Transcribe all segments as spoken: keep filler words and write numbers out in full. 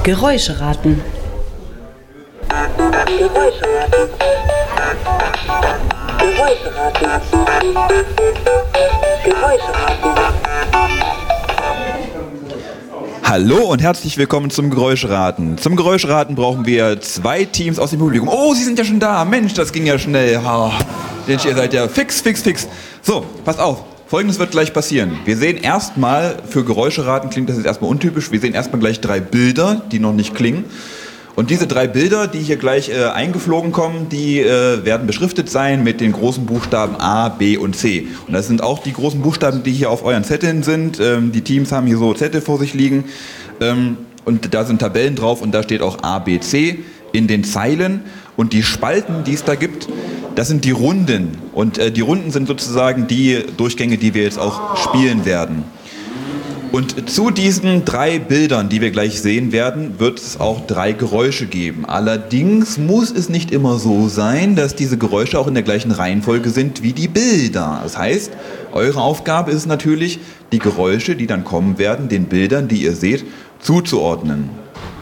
Geräuscheraten. Geräuscheraten. Geräuscheraten. Geräuscheraten. Hallo und herzlich willkommen zum Geräuscheraten. Zum Geräuscheraten brauchen wir zwei Teams aus dem Publikum. Oh, Sie sind ja schon da. Mensch, das ging ja schnell. Oh, Mensch, ihr seid ja fix, fix, fix. So, passt auf. Folgendes wird gleich passieren. Wir sehen erstmal, für Geräuscheraten klingt das jetzt erstmal untypisch, wir sehen erstmal gleich drei Bilder, die noch nicht klingen. Und diese drei Bilder, die hier gleich äh, eingeflogen kommen, die äh, werden beschriftet sein mit den großen Buchstaben A, B und C. Und das sind auch die großen Buchstaben, die hier auf euren Zetteln sind. Ähm, die Teams haben hier so Zettel vor sich liegen. Ähm, und da sind Tabellen drauf und da steht auch A, B, C in den Zeilen. Und die Spalten, die es da gibt, das sind die Runden. Und äh, die Runden sind sozusagen die Durchgänge, die wir jetzt auch spielen werden. Und zu diesen drei Bildern, die wir gleich sehen werden, wird es auch drei Geräusche geben. Allerdings muss es nicht immer so sein, dass diese Geräusche auch in der gleichen Reihenfolge sind wie die Bilder. Das heißt, eure Aufgabe ist es natürlich, die Geräusche, die dann kommen werden, den Bildern, die ihr seht, zuzuordnen.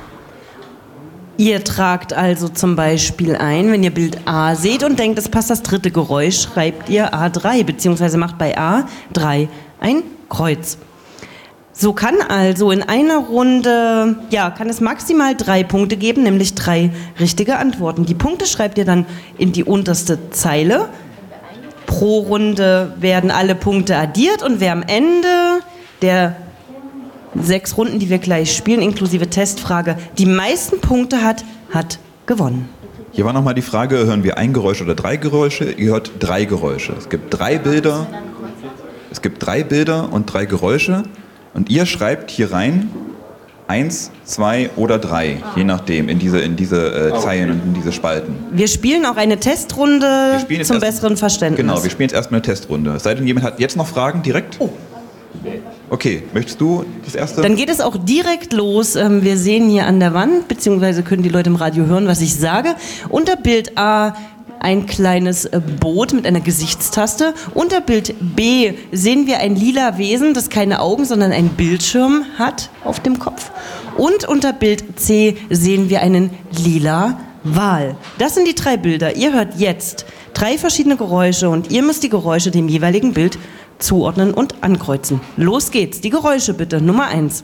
Ihr tragt also zum Beispiel ein, wenn ihr Bild A seht und denkt, es passt das dritte Geräusch, schreibt ihr A drei, beziehungsweise macht bei A drei ein Kreuz. So kann also in einer Runde, ja, kann es maximal drei Punkte geben, nämlich drei richtige Antworten. Die Punkte schreibt ihr dann in die unterste Zeile. Pro Runde werden alle Punkte addiert und wer am Ende der sechs Runden, die wir gleich spielen, inklusive Testfrage, die meisten Punkte hat, hat gewonnen. Hier war nochmal die Frage, hören wir ein Geräusch oder drei Geräusche? Ihr hört drei Geräusche. Es gibt drei Bilder, es gibt drei Bilder und drei Geräusche. Und ihr schreibt hier rein eins, zwei oder drei, je nachdem, in diese, in diese äh, Zeilen und in diese Spalten. Wir spielen auch eine Testrunde zum erst, besseren Verständnis. Genau, wir spielen jetzt erstmal eine Testrunde. Es sei denn, jemand hat jetzt noch Fragen direkt? Oh. Okay, möchtest du das erste? Dann geht es auch direkt los. Wir sehen hier an der Wand, beziehungsweise können die Leute im Radio hören, was ich sage. Unter Bild A ein kleines Boot mit einer Gesichtstaste. Unter Bild B sehen wir ein lila Wesen, das keine Augen, sondern einen Bildschirm hat auf dem Kopf. Und unter Bild C sehen wir einen lila Wal. Das sind die drei Bilder. Ihr hört jetzt drei verschiedene Geräusche und ihr müsst die Geräusche dem jeweiligen Bild zuordnen und ankreuzen. Los geht's. Die Geräusche bitte. Nummer eins.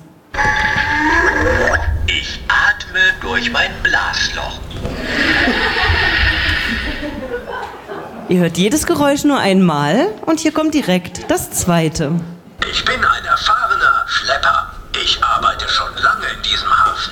Ich atme durch mein Blasloch. Ihr hört jedes Geräusch nur einmal und hier kommt direkt das zweite. Ich bin ein erfahrener Schlepper. Ich arbeite schon lange in diesem Hafen.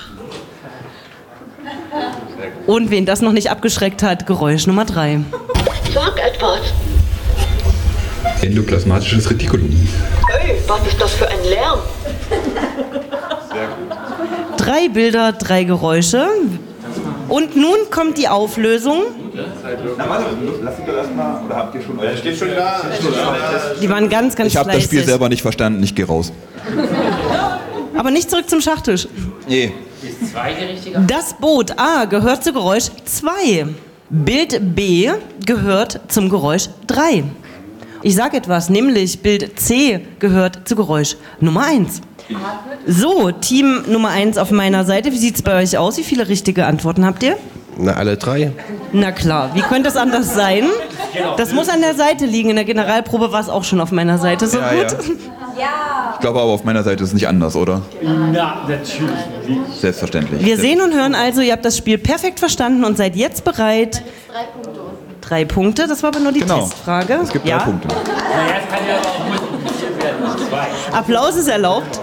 Und wen das noch nicht abgeschreckt hat, Geräusch Nummer drei. Sag etwas. Endoplasmatisches Retikulum. Hey, was ist das für ein Lärm? Sehr gut. Drei Bilder, drei Geräusche. Und nun kommt die Auflösung. Na warte, lass ihn doch erstmal, oder habt ihr schon... Er steht schon da. Die waren ganz, ganz Ich habe das Spiel selber nicht verstanden, ich gehe raus. Aber nicht zurück zum Schachtisch. Nee. Das Boot A gehört zu Geräusch zwei. Bild B gehört zum Geräusch drei. Ich sage etwas, nämlich Bild C gehört zu Geräusch Nummer eins. So, Team Nummer eins auf meiner Seite. Wie sieht es bei euch aus? Wie viele richtige Antworten habt ihr? Na, alle drei. Na klar, wie könnte es anders sein? Das muss an der Seite liegen. In der Generalprobe war es auch schon auf meiner Seite so Ja, gut. Ja. Ich glaube aber, auf meiner Seite ist es nicht anders, oder? Na, natürlich nicht. Selbstverständlich. Wir sehen und hören also, ihr habt das Spiel perfekt verstanden und seid jetzt bereit. Drei Punkte. Drei Punkte, das war aber nur die Genau. Testfrage. Es gibt ja. drei Punkte. Naja, es kann ja auch multipliziert werden. Zwei. Applaus ist erlaubt.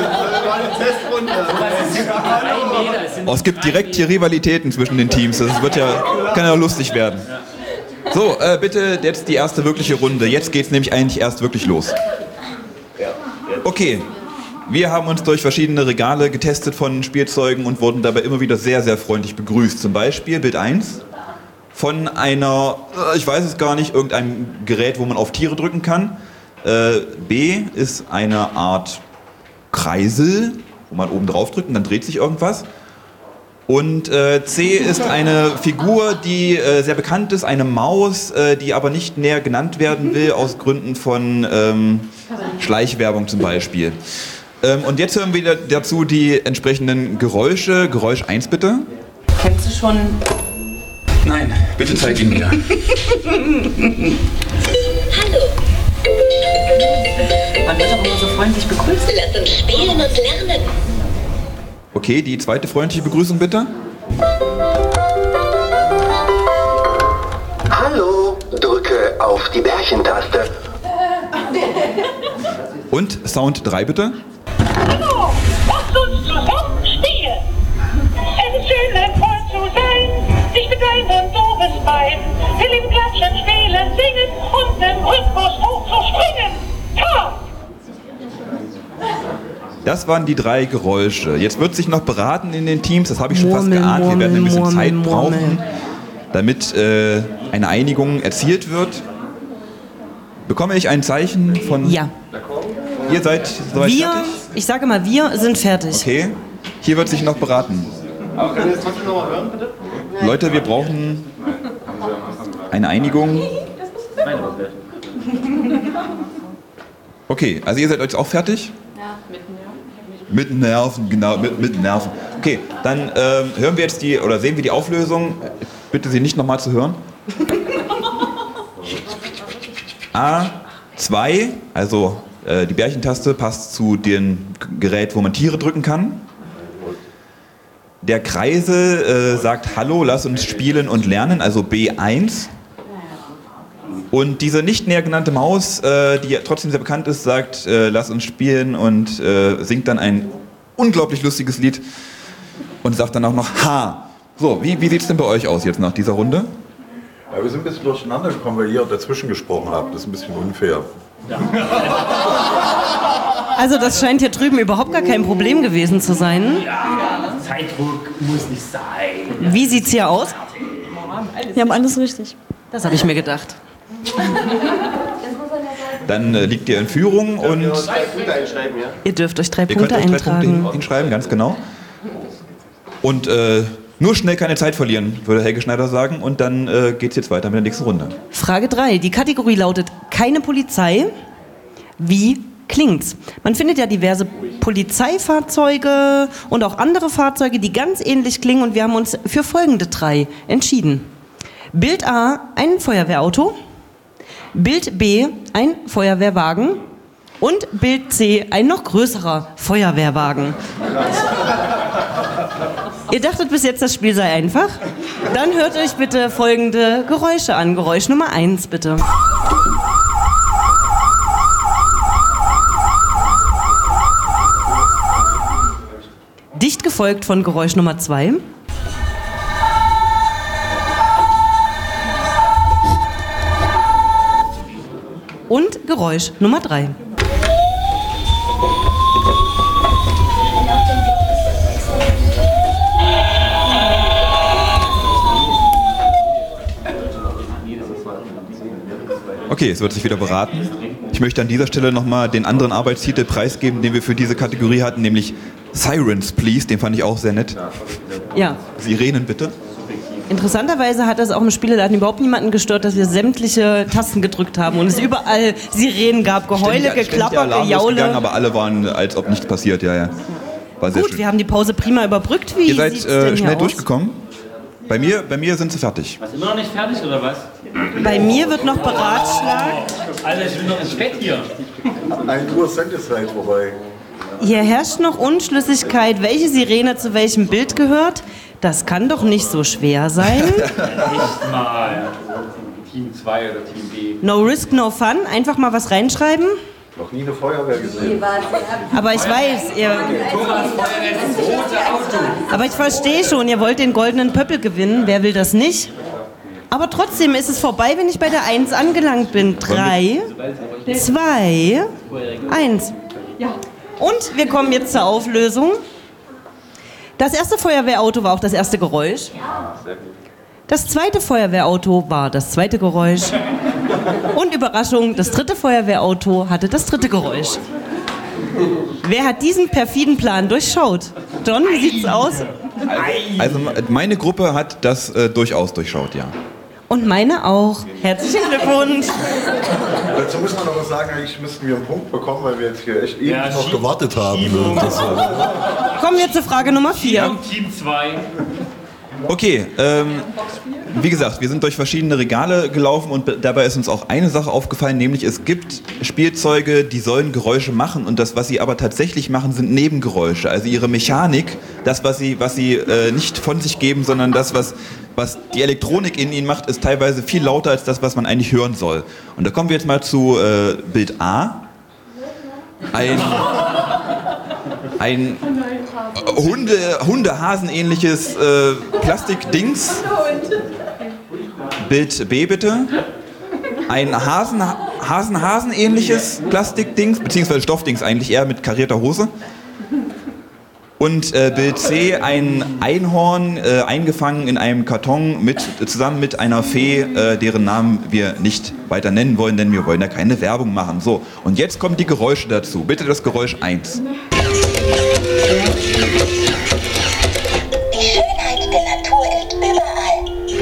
Oh, es gibt direkt hier Rivalitäten zwischen den Teams. Das wird ja, kann ja lustig werden. So, äh, bitte jetzt die erste wirkliche Runde. Jetzt geht's nämlich eigentlich erst wirklich los. Okay, wir haben uns durch verschiedene Regale getestet von Spielzeugen und wurden dabei immer wieder sehr, sehr freundlich begrüßt. Zum Beispiel Bild eins von einer, ich weiß es gar nicht, irgendeinem Gerät, wo man auf Tiere drücken kann. Äh, B ist eine Art Kreisel, wo man oben drauf drückt und dann dreht sich irgendwas. Und äh, C ist eine Figur, die äh, sehr bekannt ist, eine Maus, äh, die aber nicht näher genannt werden will, aus Gründen von ähm, Schleichwerbung zum Beispiel. Ähm, und jetzt hören wir dazu die entsprechenden Geräusche. Geräusch eins bitte. Kennst du schon? Nein, bitte zeig ihn mir. Hallo. Man wird doch immer so freundlich begrüßt. Lass uns spielen und lernen. Okay, die zweite freundliche Begrüßung bitte. Hallo, drücke auf die Bärchentaste. Und Sound drei bitte. Hallo, lass uns zusammen spielen. Es ist schön, ein Freund zu sein, dich mit deinem doofes Bein. Wir lieben Klatschen, spielen, singen und im Rhythmus hoch zu springen. Ja! Das waren die drei Geräusche. Jetzt wird sich noch beraten in den Teams, das habe ich schon fast Murmeln, geahnt. Wir werden ein bisschen Murmeln, Zeit Murmeln. brauchen, damit äh, eine Einigung erzielt wird. Bekomme ich ein Zeichen von... Ja. Ihr seid soweit Wir, fertig? ich sage mal, wir sind fertig. Okay, hier wird sich noch beraten. Aber können wir das trotzdem nochmal hören, bitte? Leute, wir brauchen eine Einigung. Okay, also ihr seid jetzt auch fertig? Ja, mit Nerven. Mit Nerven, genau, mit, mit Nerven. Okay, dann ähm, hören wir jetzt die, oder sehen wir die Auflösung. Bitte sie nicht nochmal zu hören. A zwei, also äh, die Bärchentaste passt zu dem Gerät, wo man Tiere drücken kann. Der Kreisel äh, sagt Hallo, lass uns spielen und lernen, also B eins. Und diese nicht näher genannte Maus, äh, die trotzdem sehr bekannt ist, sagt äh, lass uns spielen und äh, singt dann ein unglaublich lustiges Lied und sagt dann auch noch Ha. So, wie, wie sieht es denn bei euch aus jetzt nach dieser Runde? Ja, wir sind ein bisschen durcheinander gekommen, weil ihr dazwischen gesprochen habt. Das ist ein bisschen unfair. Also das scheint hier drüben überhaupt gar kein Problem gewesen zu sein. Ja, Zeitdruck muss nicht sein. Wie sieht's hier aus? Wir haben alles richtig. Das habe ich mir gedacht. Dann äh, liegt ihr in Führung und Drei Punkte einschreiben, ja? Ihr dürft euch drei ihr Punkte könnt euch drei Punkte eintragen. hin- hinschreiben, ganz genau. Und äh, nur schnell keine Zeit verlieren, würde Helge Schneider sagen. Und dann äh, geht's jetzt weiter mit der nächsten Runde. Frage drei. Die Kategorie lautet keine Polizei. Wie klingt's? Man findet ja diverse Polizeifahrzeuge und auch andere Fahrzeuge, die ganz ähnlich klingen. Und wir haben uns für folgende drei entschieden. Bild A, ein Feuerwehrauto. Bild B, ein Feuerwehrwagen. Und Bild C, ein noch größerer Feuerwehrwagen. Ihr dachtet bis jetzt, das Spiel sei einfach? Dann hört euch bitte folgende Geräusche an. Geräusch Nummer eins, bitte. Dicht gefolgt von Geräusch Nummer zwei. Und Geräusch Nummer drei. Okay, es wird sich wieder beraten. Ich möchte an dieser Stelle nochmal den anderen Arbeitstitel preisgeben, den wir für diese Kategorie hatten, nämlich Sirens, Please. Den fand ich auch sehr nett. Ja. Sirenen, bitte. Interessanterweise hat das auch im Spieleladen überhaupt niemanden gestört, dass wir sämtliche Tasten gedrückt haben und es überall Sirenen gab, Geheule, Ständig- ständig Geklapper, der Alarm losgegangen, Gejaule. aber alle waren, als ob nichts passiert, ja, ja. War sehr Gut, schön. wir haben die Pause prima überbrückt. Wie Ihr seid sieht's äh, denn hier schnell aus? durchgekommen. Bei mir, bei mir sind sie fertig. Was, immer noch nicht fertig, oder was? Bei mir wird noch beratschlagt. Alter, ich will noch ins Bett hier. Ein Uhr Sendezeit vorbei. Hier herrscht noch Unschlüssigkeit, welche Sirene zu welchem Bild gehört. Das kann doch nicht so schwer sein. Echt mal. Team zwei oder Team B. No risk, no fun. Einfach mal was reinschreiben. Noch nie eine Feuerwehr gesehen. Aber ich weiß, ihr... Aber ich verstehe schon, ihr wollt den goldenen Pöppel gewinnen. Wer will das nicht? Aber trotzdem ist es vorbei, wenn ich bei der eins angelangt bin. Drei, zwei, eins. Und wir kommen jetzt zur Auflösung. Das erste Feuerwehrauto war auch das erste Geräusch. Das zweite Feuerwehrauto war das zweite Geräusch. Und Überraschung, das dritte Feuerwehrauto hatte das dritte Geräusch. Wer hat diesen perfiden Plan durchschaut? John, wie sieht's aus? Also meine Gruppe hat das äh, durchaus durchschaut, ja. Und meine auch. Herzlichen Glückwunsch. Dazu muss man noch was sagen, eigentlich müssten wir einen Punkt bekommen, weil wir jetzt hier echt ewig Ja, noch Schieb- gewartet haben. Schiebung. Das, äh, Kommen wir zu Frage Nummer vier. Team zwei. Okay, ähm, wie gesagt, wir sind durch verschiedene Regale gelaufen und dabei ist uns auch eine Sache aufgefallen, nämlich es gibt Spielzeuge, die sollen Geräusche machen und das, was sie aber tatsächlich machen, sind Nebengeräusche. Also ihre Mechanik, das, was sie, was sie äh, nicht von sich geben, sondern das, was, was die Elektronik in ihnen macht, ist teilweise viel lauter als das, was man eigentlich hören soll. Und da kommen wir jetzt mal zu äh, Bild A. Ein... Ein Hunde, Hunde-Hasen-ähnliches äh, Plastikdings. Bild B bitte. Ein Hasen, Hasen, Hasen-ähnliches Plastikdings, beziehungsweise Stoffdings eigentlich eher mit karierter Hose. Und äh, Bild C, ein Einhorn äh, eingefangen in einem Karton mit, zusammen mit einer Fee, äh, deren Namen wir nicht weiter nennen wollen, denn wir wollen ja keine Werbung machen. So, und jetzt kommen die Geräusche dazu. Bitte das Geräusch eins. Die Schönheit der Natur ist überall.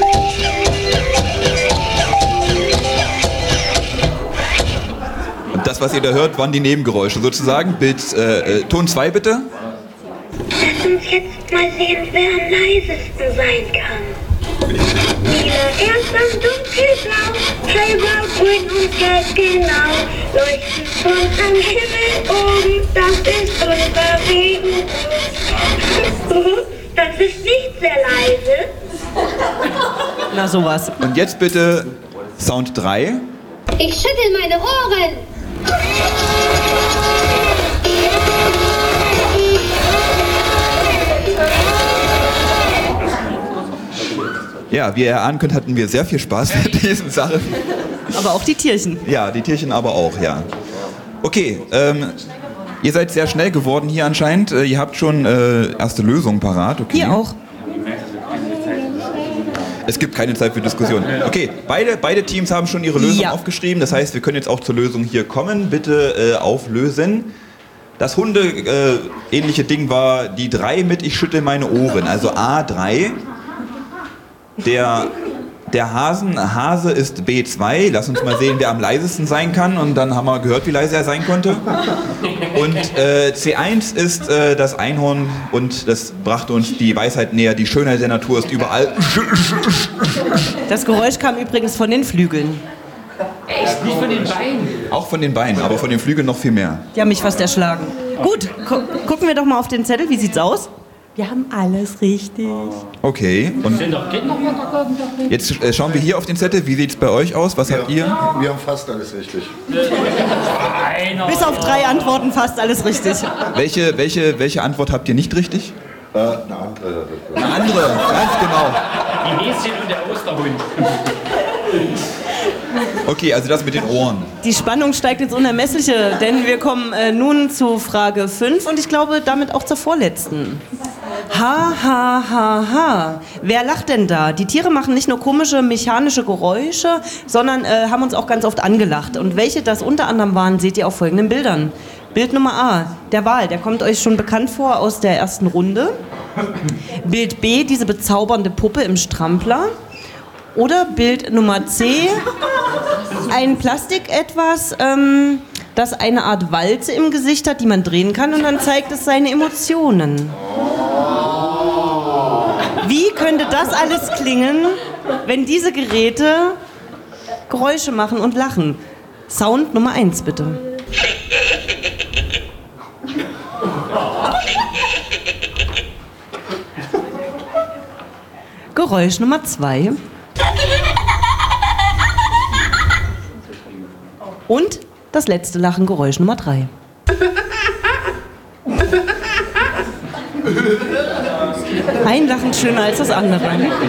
Und das, was ihr da hört, waren die Nebengeräusche. Sozusagen, Bild, äh, äh, Ton zwei bitte. Lass uns jetzt mal sehen, wer am leisesten sein kann. Lila erst am dunkelblau, hellblau, grün und gelb genau. Leuchten von am Himmel oben, das ist unser Regenbogen. Das ist nicht sehr leise. Na sowas. Und jetzt bitte Sound drei. Ich schüttel meine Ohren. Ja, wie ihr erahnen könnt, hatten wir sehr viel Spaß mit diesen Sachen. Aber auch die Tierchen. Ja, die Tierchen aber auch, ja. Okay, ähm, ihr seid sehr schnell geworden hier anscheinend. Äh, ihr habt schon äh, erste Lösungen parat, okay? Hier auch. Es gibt keine Zeit für Diskussion. Okay, beide, beide Teams haben schon ihre Lösung Ja. aufgeschrieben. Das heißt, wir können jetzt auch zur Lösung hier kommen. Bitte äh, auflösen. Das Hunde-ähnliche Ding war die drei mit Ich schüttel meine Ohren. Also A drei. Der, der Hasen, Hase ist B zwei. Lass uns mal sehen, wer am leisesten sein kann. Und dann haben wir gehört, wie leise er sein konnte. Und äh, C eins ist äh, das Einhorn und das brachte uns die Weisheit näher. Die Schönheit der Natur ist überall. Das Geräusch kam übrigens von den Flügeln. Echt? Nicht von den Beinen. Auch von den Beinen, aber von den Flügeln noch viel mehr. Die haben mich fast erschlagen. Gut, gu gucken wir doch mal auf den Zettel. Wie sieht's aus? Wir haben alles richtig. Okay, und Sind doch Kinder noch jetzt äh, schauen wir hier auf den Zettel. Wie sieht's bei euch aus? Was habt ihr? wir haben fast alles richtig. Bis auf drei Antworten fast alles richtig. Welche, welche, welche Antwort habt ihr nicht richtig? Äh, eine andere. Eine andere, ganz genau. Die Häschen und der Osterhund. Okay, also das mit den Ohren. Die Spannung steigt ins Unermessliche, denn wir kommen äh, nun zu Frage fünf und ich glaube damit auch zur vorletzten. Ha, ha, ha, ha. Wer lacht denn da? Die Tiere machen nicht nur komische mechanische Geräusche, sondern äh, haben uns auch ganz oft angelacht. Und welche das unter anderem waren, seht ihr auf folgenden Bildern. Bild Nummer A, der Wal, der kommt euch schon bekannt vor aus der ersten Runde. Bild B, diese bezaubernde Puppe im Strampler. Oder Bild Nummer C, ein Plastik-Etwas, ähm, das eine Art Walze im Gesicht hat, die man drehen kann und dann zeigt es seine Emotionen. Wie könnte das alles klingen, wenn diese Geräte Geräusche machen und lachen? Sound Nummer eins, bitte. Geräusch Nummer zwei. Und das letzte Lachen, Geräusch Nummer drei. Ein Lachen schöner als das andere.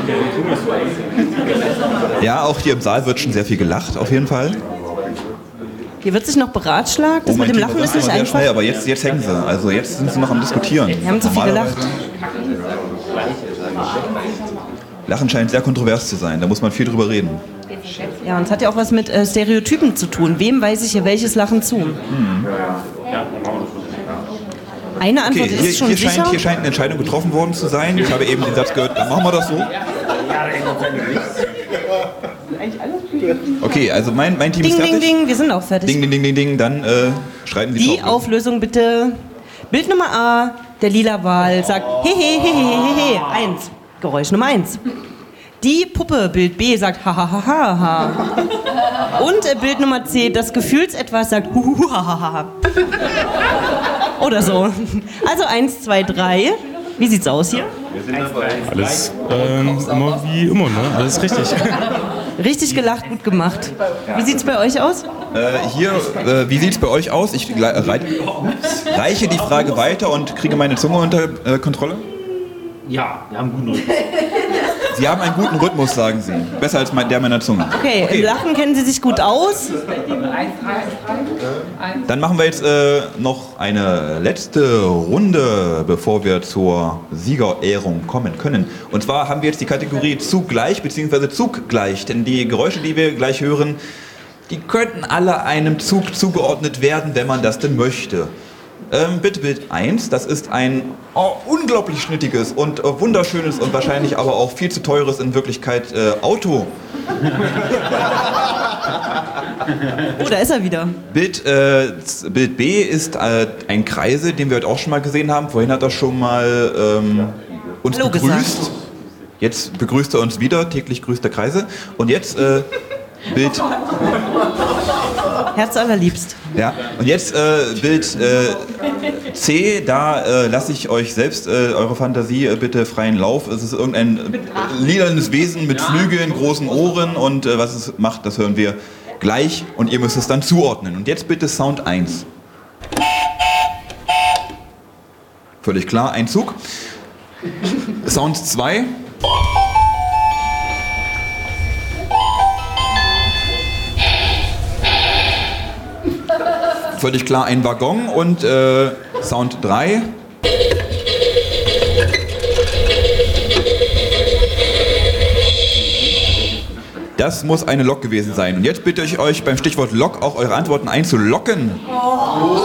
Ja, auch hier im Saal wird schon sehr viel gelacht, auf jeden Fall. Hier wird sich noch beratschlagt. Das Oh, mit mein dem Team Lachen ist war nicht sehr einfach. schnell, aber jetzt, jetzt hängen sie. Also jetzt sind sie noch am Diskutieren. Wir haben zu viel Normalerweise- gelacht. Lachen scheint sehr kontrovers zu sein, da muss man viel drüber reden. Ja, und es hat ja auch was mit äh, Stereotypen zu tun. Wem weise ich hier welches Lachen zu? Eine Antwort Okay, hier, ist schon hier, sicher. scheint, hier scheint eine Entscheidung getroffen worden zu sein. Ich habe eben den Satz gehört, dann machen wir das so. Okay, also mein, mein Team Ding, ist fertig. ding, ding, wir sind auch fertig. Ding, ding, ding, ding, ding. Dann äh, schreiten Sie Die zur Auflösung. Auflösung bitte. Bild Nummer A, der lila Wal sagt hehe, hehe, hehe, hehe. Eins. Geräusch Nummer eins. Die Puppe, Bild B, sagt ha, ha, ha, ha, ha. Und äh, Bild Nummer C, das Gefühlsetwas sagt hu, hu, ha, ha, ha. Oder so. Also eins, zwei, drei. Wie sieht's aus hier? Alles ähm, immer wie immer, ne? Alles richtig. Richtig gelacht, gut gemacht. Wie sieht's bei euch aus? Äh, hier, äh, wie sieht's bei euch aus? Ich gle- rei- reiche die Frage weiter und kriege meine Zunge unter äh, Kontrolle. Ja, wir haben einen guten Rhythmus. Sie haben einen guten Rhythmus, sagen Sie. Besser als mein, der meiner Zunge. Okay, im Lachen kennen Sie sich gut aus. Dann machen wir jetzt äh, noch eine letzte Runde, bevor wir zur Siegerehrung kommen können. Und zwar haben wir jetzt die Kategorie Zuggleich bzw. Zuggleich. Denn die Geräusche, die wir gleich hören, die könnten alle einem Zug zugeordnet werden, wenn man das denn möchte. Ähm, bitte Bild eins, das ist ein oh, unglaublich schnittiges und äh, wunderschönes und wahrscheinlich aber auch viel zu teures in Wirklichkeit äh, Auto. Oh, da ist er wieder. Bild, äh, Bild B ist äh, ein Kreisel, den wir heute auch schon mal gesehen haben. Vorhin hat er schon mal ähm, uns Hallo begrüßt. gesagt. Jetzt begrüßt er uns wieder, täglich grüßt der Kreisel. Und jetzt äh, Bild... Herz allerliebst. Ja, und jetzt äh, Bild äh, C, da äh, lasse ich euch selbst äh, eure Fantasie äh, bitte freien Lauf. Es ist irgendein äh, lilanes Wesen mit Flügeln, großen Ohren und äh, was es macht, das hören wir gleich und ihr müsst es dann zuordnen. Und jetzt bitte Sound eins. Völlig klar, ein Zug. Sound zwei. Völlig klar ein Waggon und äh, Sound drei. Das muss eine Lok gewesen sein. Und jetzt bitte ich euch beim Stichwort Lok auch eure Antworten einzulocken. Oh.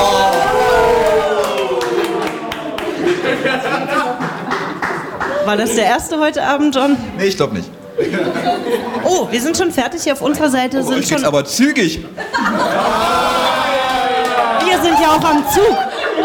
War das der erste heute Abend, John? Nee, ich glaube nicht. Oh, wir sind schon fertig hier auf unserer Seite. Oh, Sind euch geht's schon, aber zügig. wir sind ja auch am Zug.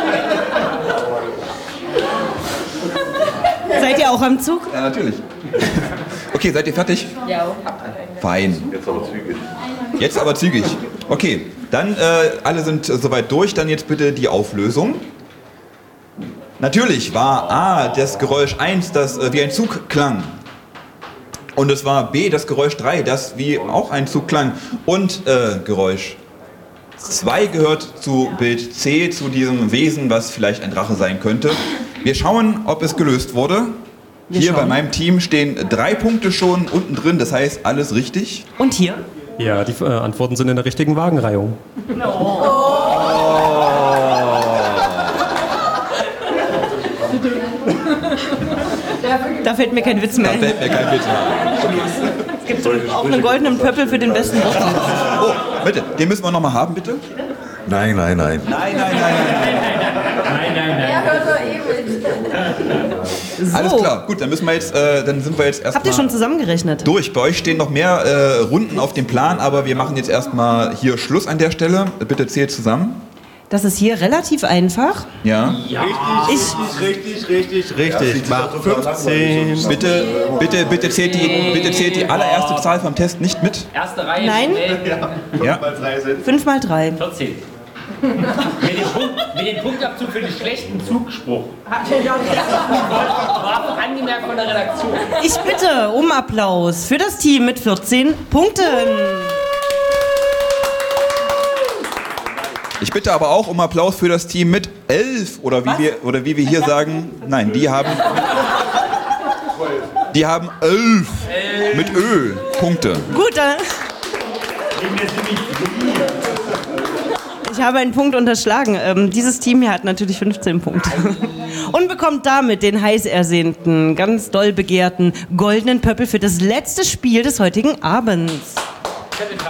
Seid ihr auch am Zug? Ja, natürlich. Okay, seid ihr fertig? Ja. Fein. Jetzt aber zügig. Jetzt aber zügig. Okay, dann äh, alle sind äh, soweit durch. Dann jetzt bitte die Auflösung. Natürlich war A das Geräusch eins, das äh, wie ein Zug klang. Und es war B das Geräusch drei, das wie auch ein Zug klang. Und äh, Geräusch zwei gehört zu Bild C, zu diesem Wesen, was vielleicht ein Drache sein könnte. Wir schauen, ob es gelöst wurde. Wir Hier schauen. bei meinem Team stehen drei Punkte schon unten drin, das heißt alles richtig. Und hier? Ja, die äh, Antworten sind in der richtigen Wagenreihung. Da fällt mir kein Witz mehr Da ein. fällt mir kein Witz mehr. Es gibt auch einen goldenen Pöppel für den besten Wortwitz. Oh, bitte, den müssen wir nochmal haben, bitte. Nein, nein, nein. Nein, nein, nein, Nein, nein, nein. Er hört doch eh mit. So. Alles klar, gut, dann müssen wir jetzt, äh, dann sind wir jetzt Habt ihr erstmal schon zusammengerechnet? durch. Bei euch stehen noch mehr äh, Runden auf dem Plan, aber wir machen jetzt erstmal hier Schluss an der Stelle. Bitte zählt zusammen. Das ist hier relativ einfach. Ja. Ich, Richtig, richtig, richtig. Macht fünfzehn. Bitte, bitte, bitte zählt die, bitte zählt die allererste Zahl vom Test nicht mit. Erste Reihe. Nein. schnell. Ja. fünf mal drei. vierzehn. mit, dem Punkt, mit dem Punktabzug für den schlechten Zugspruch. War angemerkt von der Redaktion. Ich bitte um Applaus für das Team mit vierzehn Punkten. Ich bitte aber auch um Applaus für das Team mit elf oder wie wir oder wie wir hier sagen. Nein, die haben die haben elf mit Ö Punkte. Gut, dann. Ich habe einen Punkt unterschlagen. Ähm, dieses Team hier hat natürlich fünfzehn Punkte. Und bekommt damit den heiß ersehnten, ganz doll begehrten goldenen Pöppel für das letzte Spiel des heutigen Abends.